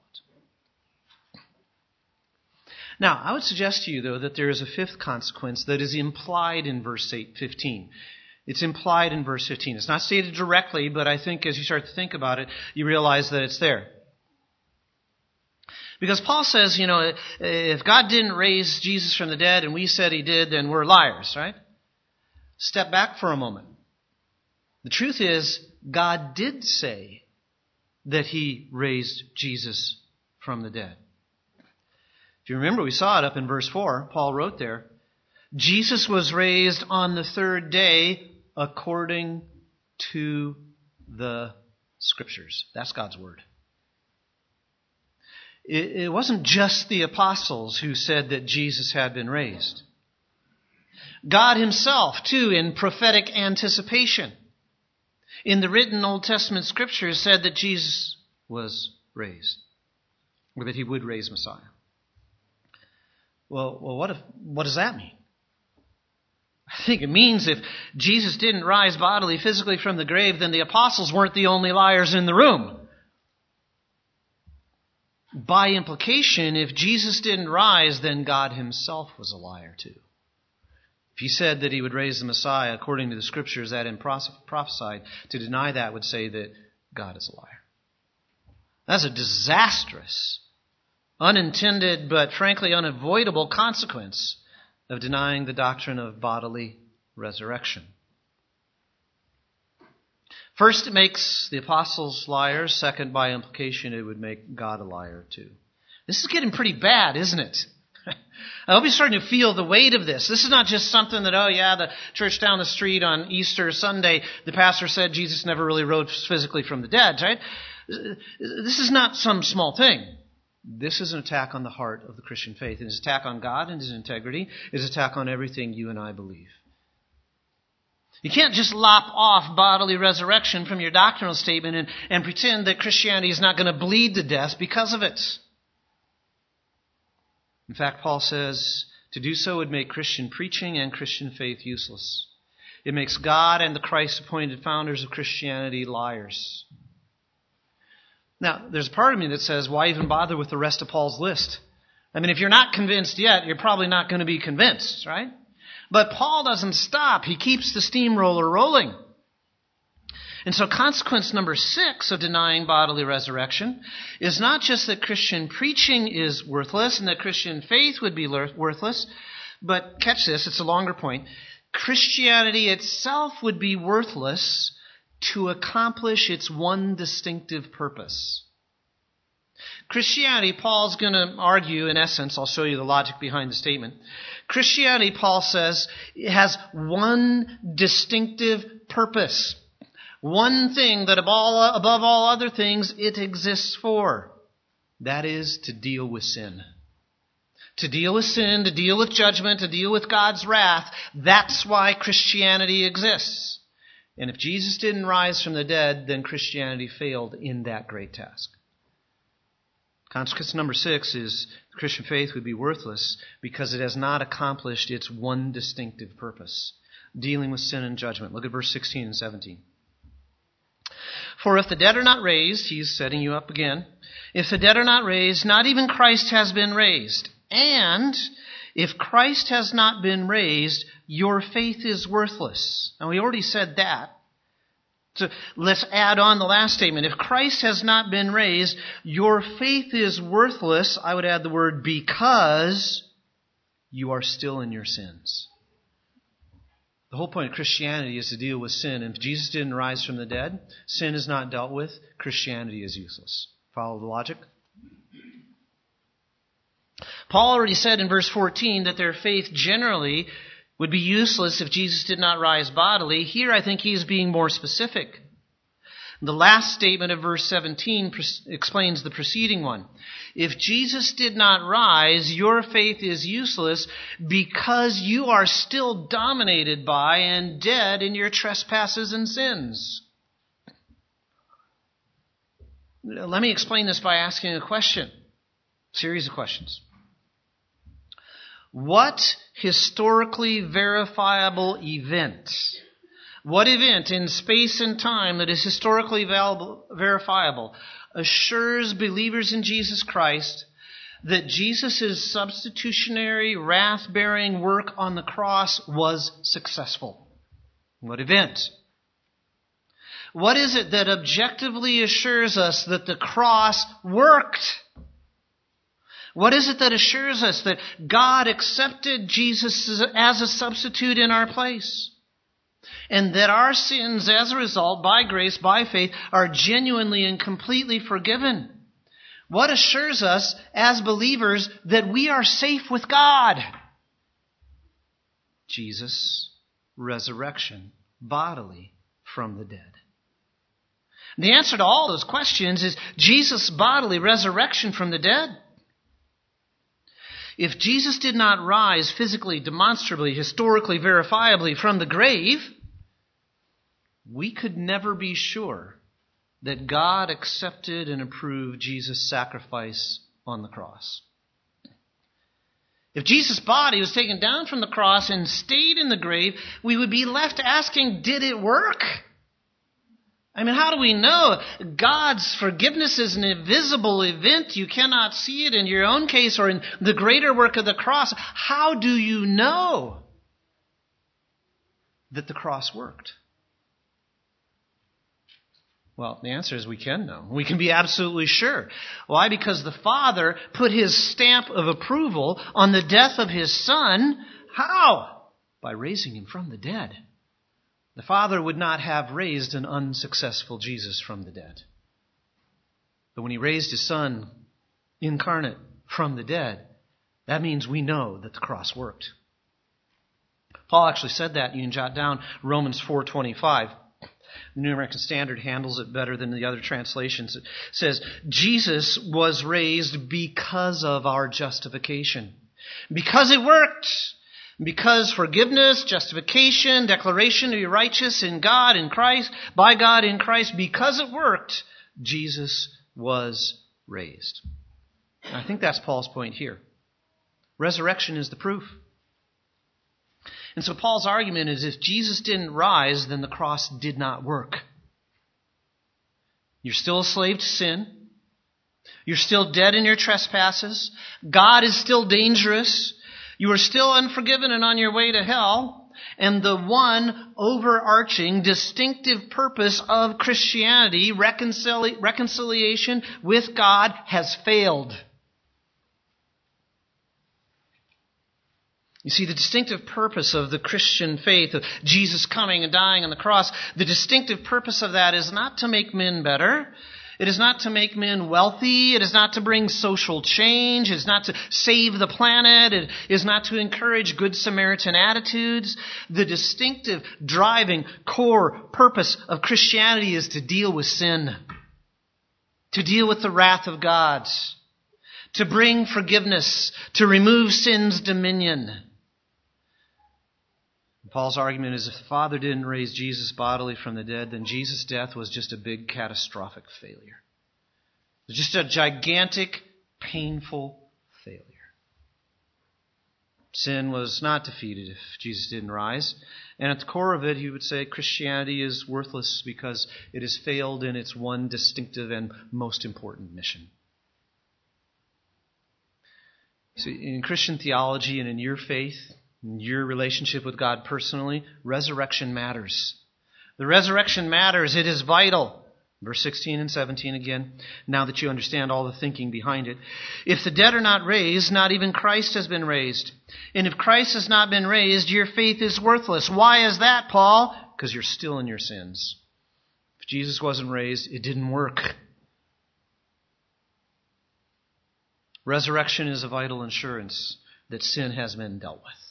Now, I would suggest to you, though, that there is a fifth consequence that is implied in verse 15. It's implied in verse 15. It's not stated directly, but I think as you start to think about it, you realize that it's there. Because Paul says, if God didn't raise Jesus from the dead and we said He did, then we're liars, right? Step back for a moment. The truth is, God did say that He raised Jesus from the dead. If you remember, we saw it up in verse 4. Paul wrote there, Jesus was raised on the third day according to the Scriptures. That's God's word. It wasn't just the apostles who said that Jesus had been raised. God Himself, too, in prophetic anticipation, in the written Old Testament Scriptures, said that Jesus was raised, or that He would raise Messiah. Well, what does that mean? I think it means if Jesus didn't rise bodily, physically from the grave, then the apostles weren't the only liars in the room. By implication, if Jesus didn't rise, then God himself was a liar too. If he said that he would raise the Messiah according to the Scriptures that him prophesied, to deny that would say that God is a liar. That's a disastrous, unintended, but frankly unavoidable consequence of denying the doctrine of bodily resurrection. First, it makes the apostles liars. Second, by implication, it would make God a liar too. This is getting pretty bad, isn't it? I hope you're starting to feel the weight of this. This is not just something that, the church down the street on Easter Sunday, the pastor said Jesus never really rose physically from the dead, right? This is not some small thing. This is an attack on the heart of the Christian faith. It is an attack on God and his integrity. It is an attack on everything you and I believe. You can't just lop off bodily resurrection from your doctrinal statement and pretend that Christianity is not going to bleed to death because of it. In fact, Paul says to do so would make Christian preaching and Christian faith useless. It makes God and the Christ-appointed founders of Christianity liars. Now, there's a part of me that says, why even bother with the rest of Paul's list? I mean, if you're not convinced yet, you're probably not going to be convinced, right? But Paul doesn't stop. He keeps the steamroller rolling. And so consequence number 6 of denying bodily resurrection is not just that Christian preaching is worthless and that Christian faith would be worthless, but catch this, it's a longer point. Christianity itself would be worthless to accomplish its one distinctive purpose. Christianity, Paul's going to argue, in essence, I'll show you the logic behind the statement. Christianity, Paul says, has one distinctive purpose. One thing that above all other things it exists for. That is to deal with sin. To deal with sin, to deal with judgment, to deal with God's wrath. That's why Christianity exists. And if Jesus didn't rise from the dead, then Christianity failed in that great task. Consequence number 6 is the Christian faith would be worthless because it has not accomplished its one distinctive purpose, dealing with sin and judgment. Look at verse 16 and 17. For if the dead are not raised, he's setting you up again, if the dead are not raised, not even Christ has been raised. And if Christ has not been raised, your faith is worthless. Now, we already said that. So let's add on the last statement. If Christ has not been raised, your faith is worthless. I would add the word because you are still in your sins. The whole point of Christianity is to deal with sin. And if Jesus didn't rise from the dead, sin is not dealt with, Christianity is useless. Follow the logic? Paul already said in verse 14 that their faith generally would be useless if Jesus did not rise bodily. Here I think he is being more specific. The last statement of verse 17 explains the preceding one. If Jesus did not rise, your faith is useless because you are still dominated by and dead in your trespasses and sins. Let me explain this by asking a question. Series of questions. What historically verifiable event, what event in space and time that is historically verifiable assures believers in Jesus Christ that Jesus' substitutionary, wrath-bearing work on the cross was successful? What event? What is it that objectively assures us that the cross worked? What is it that assures us that God accepted Jesus as a substitute in our place? And that our sins, as a result, by grace, by faith, are genuinely and completely forgiven? What assures us as believers that we are safe with God? Jesus' resurrection bodily from the dead. The answer to all those questions is Jesus' bodily resurrection from the dead. If Jesus did not rise physically, demonstrably, historically, verifiably from the grave, we could never be sure that God accepted and approved Jesus' sacrifice on the cross. If Jesus' body was taken down from the cross and stayed in the grave, we would be left asking, did it work? I mean, how do we know? God's forgiveness is an invisible event. You cannot see it in your own case or in the greater work of the cross. How do you know that the cross worked? Well, the answer is we can know. We can be absolutely sure. Why? Because the Father put His stamp of approval on the death of His Son. How? By raising Him from the dead. The Father would not have raised an unsuccessful Jesus from the dead. But when He raised His Son incarnate from the dead, that means we know that the cross worked. Paul actually said that. You can jot down Romans 4:25. The New American Standard handles it better than the other translations. It says, Jesus was raised because of our justification. Because it worked. Because forgiveness, justification, declaration to be righteous in God, in Christ, by God in Christ, because it worked, Jesus was raised. And I think that's Paul's point here. Resurrection is the proof. And so Paul's argument is if Jesus didn't rise, then the cross did not work. You're still a slave to sin. You're still dead in your trespasses. God is still dangerous. You are still unforgiven and on your way to hell. And the one overarching, distinctive purpose of Christianity, reconciliation with God, has failed. You see, the distinctive purpose of the Christian faith, of Jesus coming and dying on the cross, the distinctive purpose of that is not to make men better. It is not to make men wealthy. It is not to bring social change. It is not to save the planet. It is not to encourage good Samaritan attitudes. The distinctive, driving, core purpose of Christianity is to deal with sin, to deal with the wrath of God, to bring forgiveness, to remove sin's dominion. Paul's argument is if the Father didn't raise Jesus bodily from the dead, then Jesus' death was just a big catastrophic failure. It was just a gigantic, painful failure. Sin was not defeated if Jesus didn't rise. And at the core of it, he would say Christianity is worthless because it has failed in its one distinctive and most important mission. See, in Christian theology and in your faith, in your relationship with God personally, resurrection matters. The resurrection matters. It is vital. Verse 16 and 17 again, now that you understand all the thinking behind it. If the dead are not raised, not even Christ has been raised. And if Christ has not been raised, your faith is worthless. Why is that, Paul? Because you're still in your sins. If Jesus wasn't raised, it didn't work. Resurrection is a vital assurance that sin has been dealt with.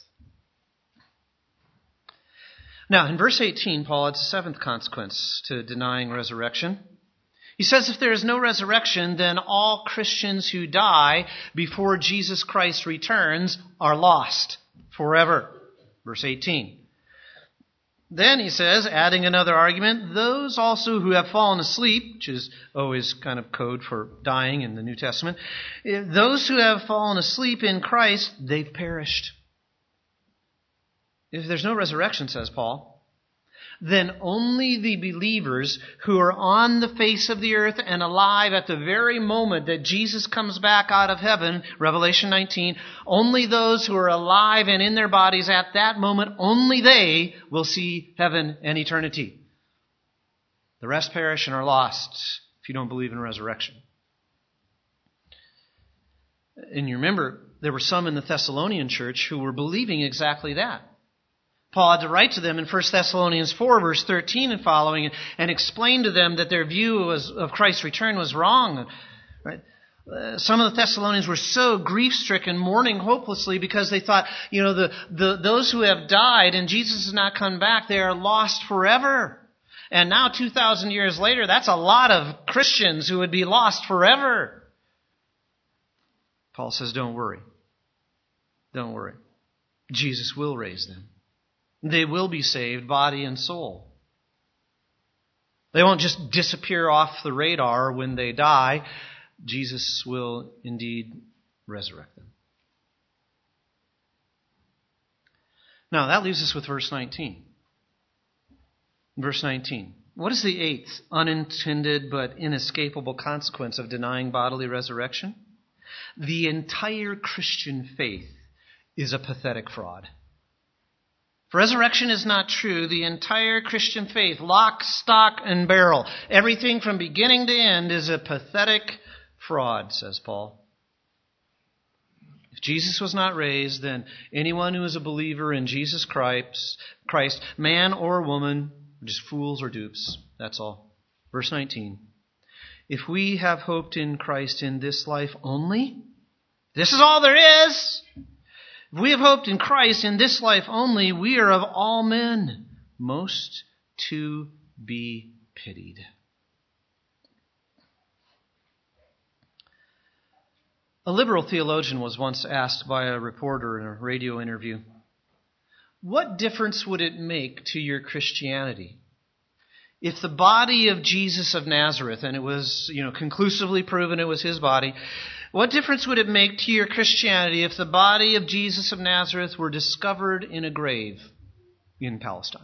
Now, in verse 18, Paul adds a seventh consequence to denying resurrection. He says if there is no resurrection, then all Christians who die before Jesus Christ returns are lost forever. Verse 18. Then he says, adding another argument, those also who have fallen asleep, which is always kind of code for dying in the New Testament, those who have fallen asleep in Christ, they've perished. If there's no resurrection, says Paul, then only the believers who are on the face of the earth and alive at the very moment that Jesus comes back out of heaven, Revelation 19, only those who are alive and in their bodies at that moment, only they will see heaven and eternity. The rest perish and are lost if you don't believe in resurrection. And you remember, there were some in the Thessalonian church who were believing exactly that. Paul had to write to them in 1 Thessalonians 4, verse 13 and following, and explain to them that their view of Christ's return was wrong. Right? Some of the Thessalonians were so grief-stricken, mourning hopelessly, because they thought, those who have died and Jesus has not come back, they are lost forever. And now, 2,000 years later, that's a lot of Christians who would be lost forever. Paul says, don't worry. Don't worry. Jesus will raise them. They will be saved, body and soul. They won't just disappear off the radar when they die. Jesus will indeed resurrect them. Now, that leaves us with verse 19. Verse 19. What is the eighth unintended but inescapable consequence of denying bodily resurrection? The entire Christian faith is a pathetic fraud. If resurrection is not true, the entire Christian faith, lock, stock, and barrel, everything from beginning to end is a pathetic fraud, says Paul. If Jesus was not raised, then anyone who is a believer in Jesus Christ, man or woman, are just fools or dupes. That's all. Verse 19. If we have hoped in Christ in this life only, this is all there is. If we have hoped in Christ in this life only, we are of all men most to be pitied. A liberal theologian was once asked by a reporter in a radio interview, what difference would it make to your Christianity if the body of Jesus of Nazareth, and it was, conclusively proven it was his body, what difference would it make to your Christianity if the body of Jesus of Nazareth were discovered in a grave in Palestine?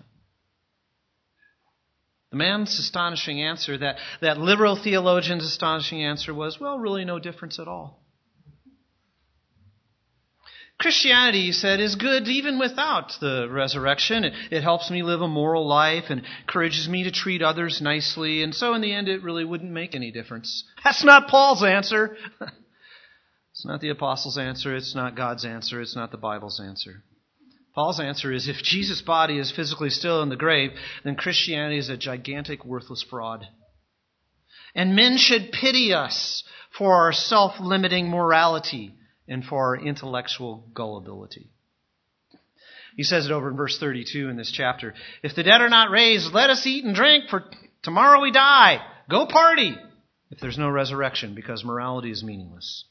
The man's astonishing answer, that liberal theologian's astonishing answer was, well, really no difference at all. Christianity, he said, is good even without the resurrection. It helps me live a moral life and encourages me to treat others nicely. And so in the end, it really wouldn't make any difference. That's not Paul's answer. It's not the apostles' answer. It's not God's answer. It's not the Bible's answer. Paul's answer is if Jesus' body is physically still in the grave, then Christianity is a gigantic, worthless fraud. And men should pity us for our self-limiting morality and for our intellectual gullibility. He says it over in verse 32 in this chapter. If the dead are not raised, let us eat and drink, for tomorrow we die. Go party if there's no resurrection, because morality is meaningless.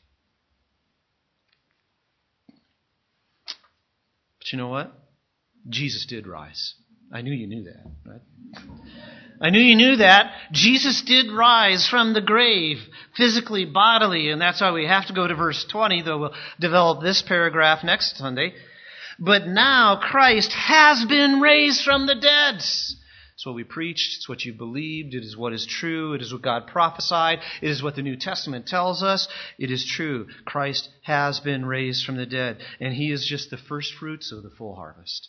But you know what? Jesus did rise. I knew you knew that, right? I knew you knew that. Jesus did rise from the grave, physically, bodily, and that's why we have to go to verse 20, though we'll develop this paragraph next Sunday. But now Christ has been raised from the dead. It's what we preached. It's what you believed. It is what is true. It is what God prophesied. It is what the New Testament tells us. It is true. Christ has been raised from the dead, and He is just the first fruits of the full harvest.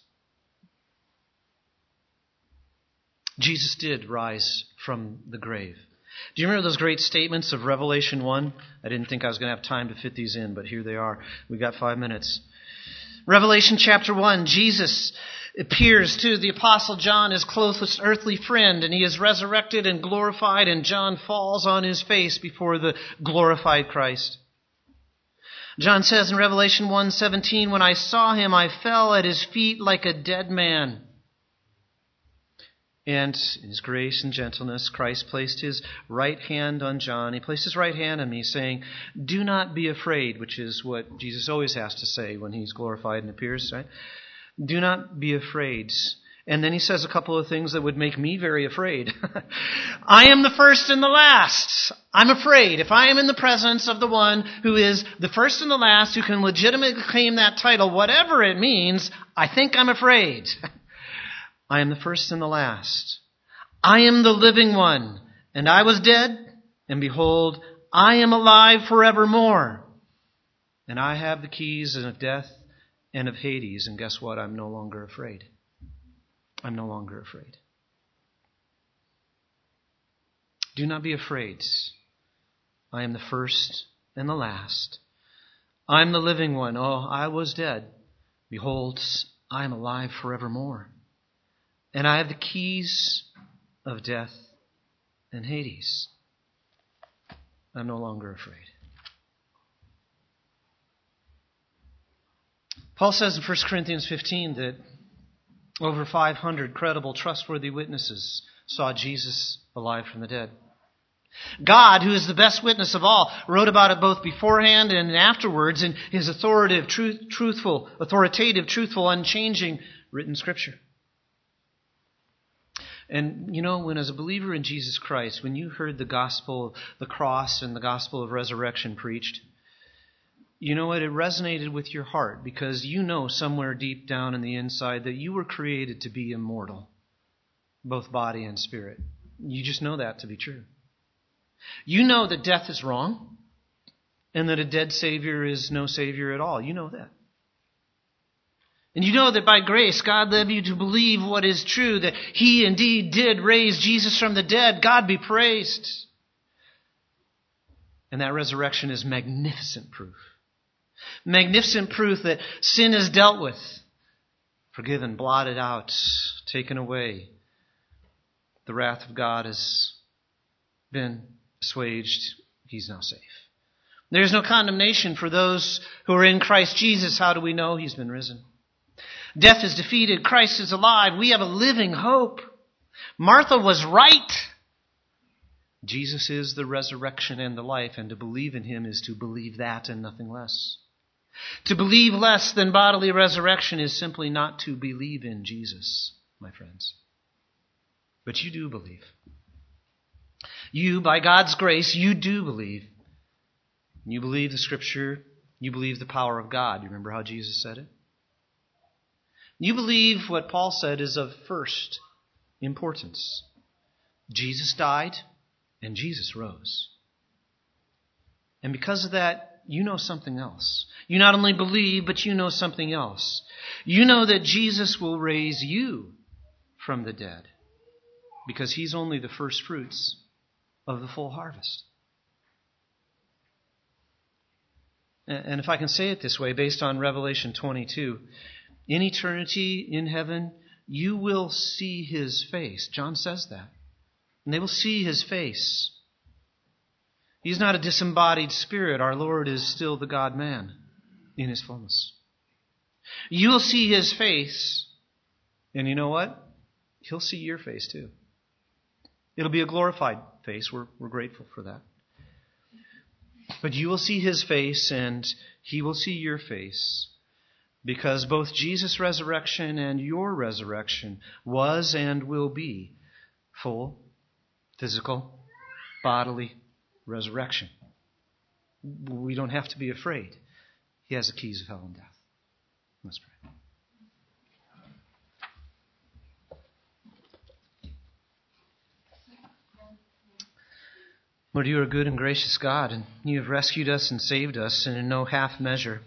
Jesus did rise from the grave. Do you remember those great statements of Revelation 1? I didn't think I was going to have time to fit these in, but here they are. We got 5 minutes. Revelation chapter 1, Jesus appears to the Apostle John, his closest earthly friend, and he is resurrected and glorified, and John falls on his face before the glorified Christ. John says in Revelation 1:17, when I saw him, I fell at his feet like a dead man. And in His grace and gentleness, Christ placed His right hand on John. He placed His right hand on me, saying, do not be afraid, which is what Jesus always has to say when He's glorified and appears, right? Do not be afraid. And then He says a couple of things that would make me very afraid. I am the first and the last. I'm afraid. If I am in the presence of the one who is the first and the last, who can legitimately claim that title, whatever it means, I think I'm afraid. I am the first and the last. I am the living one, and I was dead, and behold, I am alive forevermore. And I have the keys of death and of Hades, and guess what? I'm no longer afraid. I'm no longer afraid. Do not be afraid. I am the first and the last. I am the living one. Oh, I was dead. Behold, I am alive forevermore. And I have the keys of death and Hades. I'm no longer afraid. Paul says in 1 Corinthians 15 that over 500 credible, trustworthy witnesses saw Jesus alive from the dead. God, who is the best witness of all, wrote about it both beforehand and afterwards in His authoritative, truthful, unchanging written Scripture. And, when as a believer in Jesus Christ, when you heard the gospel of the cross and the gospel of resurrection preached, you know what? It resonated with your heart because you know somewhere deep down in the inside that you were created to be immortal, both body and spirit. You just know that to be true. You know that death is wrong and that a dead Savior is no Savior at all. You know that. And you know that by grace, God led you to believe what is true, that He indeed did raise Jesus from the dead. God be praised. And that resurrection is magnificent proof. Magnificent proof that sin is dealt with, forgiven, blotted out, taken away. The wrath of God has been assuaged. He's now safe. There's no condemnation for those who are in Christ Jesus. How do we know? He's been risen. Death is defeated. Christ is alive. We have a living hope. Martha was right. Jesus is the resurrection and the life, and to believe in Him is to believe that and nothing less. To believe less than bodily resurrection is simply not to believe in Jesus, my friends. But you do believe. You, by God's grace, you do believe. You believe the Scripture. You believe the power of God. You remember how Jesus said it? You believe what Paul said is of first importance. Jesus died and Jesus rose. And because of that, you know something else. You not only believe, but you know something else. You know that Jesus will raise you from the dead because He's only the first fruits of the full harvest. And if I can say it this way, based on Revelation 22, in eternity, in heaven, you will see His face. John says that. And they will see His face. He's not a disembodied spirit. Our Lord is still the God-man in His fullness. You will see His face. And you know what? He'll see your face too. It'll be a glorified face. We're grateful for that. But you will see His face and He will see your face. Because both Jesus' resurrection and your resurrection was and will be full, physical, bodily resurrection. We don't have to be afraid. He has the keys of hell and death. Let's pray. Lord, you are a good and gracious God, and you have rescued us and saved us in no half measure.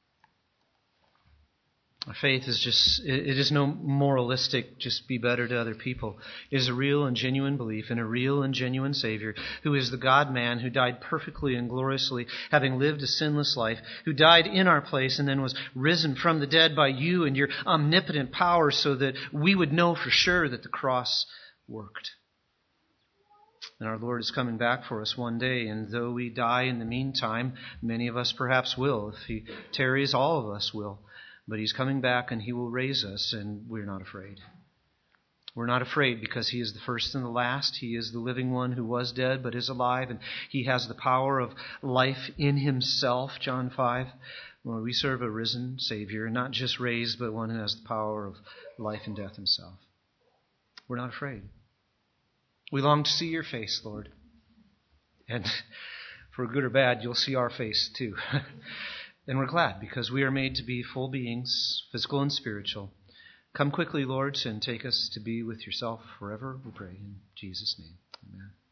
Our faith is it is no moralistic, just be better to other people. It is a real and genuine belief in a real and genuine Savior who is the God-man who died perfectly and gloriously, having lived a sinless life, who died in our place and then was risen from the dead by you and your omnipotent power so that we would know for sure that the cross worked. And our Lord is coming back for us one day, and though we die in the meantime, many of us perhaps will. If He tarries, all of us will. But He's coming back and He will raise us, and we're not afraid. We're not afraid because He is the first and the last. He is the living one who was dead but is alive, and He has the power of life in Himself, John 5. Well, we serve a risen Savior, not just raised, but one who has the power of life and death Himself. We're not afraid. We long to see your face, Lord. And for good or bad, you'll see our face too. And we're glad because we are made to be full beings, physical and spiritual. Come quickly, Lord, and take us to be with yourself forever, we pray in Jesus' name. Amen.